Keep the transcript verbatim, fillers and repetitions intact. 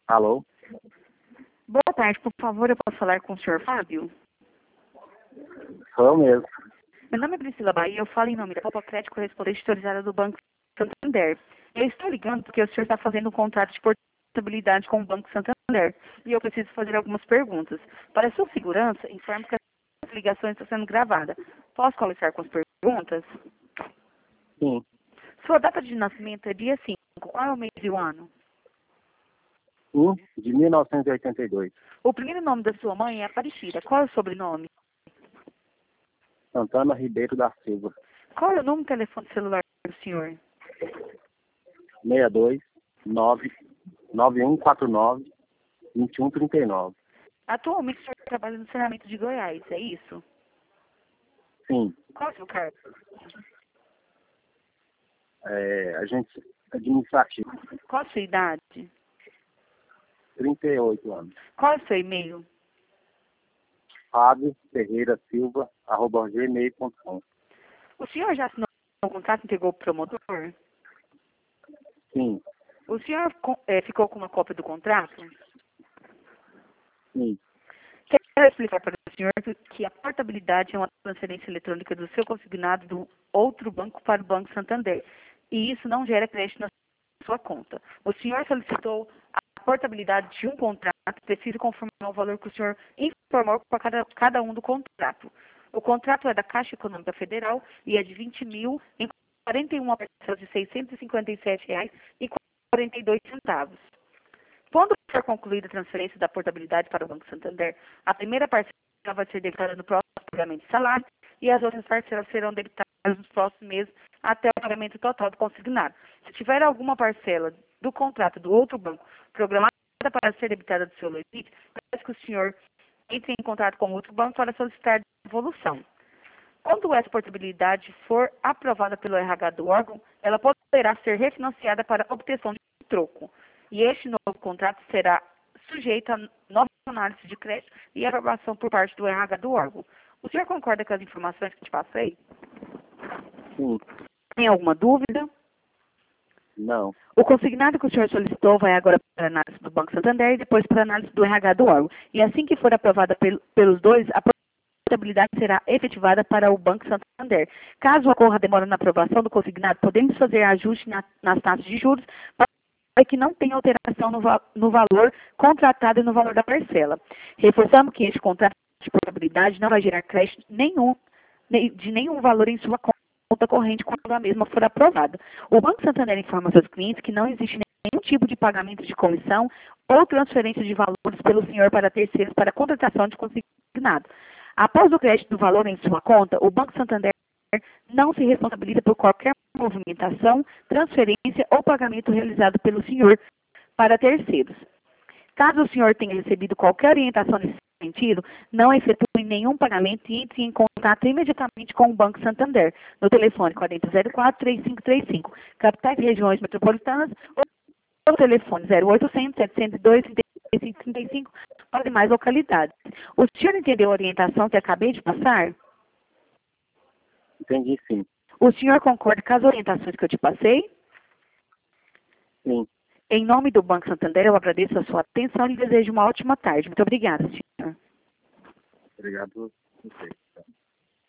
Alô? Boa tarde, por favor, eu posso falar com o senhor Fábio? Sou eu mesmo. Meu nome é Priscila Bahia, eu falo em nome da Copa Crédito Correspondente Autorizada do Banco Santander. Eu estou ligando porque o senhor está fazendo um contrato de portabilidade com o Banco Santander e eu preciso fazer algumas perguntas. Para sua segurança, informo que as ligações estão sendo gravadas. Posso começar com as perguntas? Sim. Sua data de nascimento é dia cinco. Qual é o mês e o ano? um de mil novecentos e oitenta e dois. O primeiro nome da sua mãe é Aparecida. Qual é o sobrenome? Santana Ribeiro da Silva. Qual é o número de telefone celular do senhor? seis dois nove nove um quatro nove dois um três nove. Atualmente o senhor trabalha no saneamento de Goiás, é isso? Sim. Qual é o seu cargo? É, agente administrativo. Qual a sua idade? trinta e oito anos. Qual é o seu e-mail? Fábio Ferreira Silva, arroba gmail ponto com. O senhor já assinou o contrato e entregou para o promotor? Sim. O senhor co- eh, ficou com uma cópia do contrato? Sim. Quero explicar para o senhor que que a portabilidade é uma transferência eletrônica do seu consignado do outro banco para o Banco Santander. E isso não gera crédito na sua conta. O senhor solicitou a portabilidade de um contrato, precisa confirmar o valor que o senhor informou para cada, cada um do contrato. O contrato é da Caixa Econômica Federal e é de vinte mil em quarenta e uma parcelas de seiscentos e cinquenta e sete reais e quarenta e dois centavos. Quando for concluída a transferência da portabilidade para o Banco Santander, a primeira parcela vai ser debitada no próximo pagamento de salário e as outras parcelas serão debitadas nos próximos meses até o pagamento total do consignado. Se tiver alguma parcela do contrato do outro banco programada para ser debitada do seu limite, peço que o senhor entre em contato com o outro banco para solicitar devolução. Quando essa portabilidade for aprovada pelo R H do órgão, ela poderá ser refinanciada para obtenção de troco. E este novo contrato será sujeito a nova análise de crédito e aprovação por parte do R H do órgão. O senhor concorda com as informações que te passei? Sim. Tem alguma dúvida? Não. O consignado que o senhor solicitou vai agora para a análise do Banco Santander e depois para a análise do R H do órgão. E assim que for aprovada pel- pelos dois, a portabilidade será efetivada para o Banco Santander. Caso ocorra demora na aprovação do consignado, podemos fazer ajuste na- nas taxas de juros para que não tenha alteração no, va- no valor contratado e no valor da parcela. Reforçamos que este contrato de portabilidade não vai gerar crédito nenhum, nem- de nenhum valor em sua conta corrente quando a mesma for aprovada. O Banco Santander informa seus clientes que não existe nenhum tipo de pagamento de comissão ou transferência de valores pelo senhor para terceiros para contratação de consignado. Após o crédito do valor em sua conta, o Banco Santander não se responsabiliza por qualquer movimentação, transferência ou pagamento realizado pelo senhor para terceiros. Caso o senhor tenha recebido qualquer orientação nesse sentido, não efetue nenhum pagamento e entre em contato imediatamente com o Banco Santander, no telefone quarenta zero quatro, três cinco três cinco, capitais e regiões metropolitanas, ou no telefone zero oitocentos, setecentos e dois, trinta e cinco trinta e cinco para demais localidades. O senhor entendeu a orientação que acabei de passar? Entendi, sim. O senhor concorda com as orientações que eu te passei? Sim. Em nome do Banco Santander, eu agradeço a sua atenção e desejo uma ótima tarde. Muito obrigada, senhor. Obrigado a você.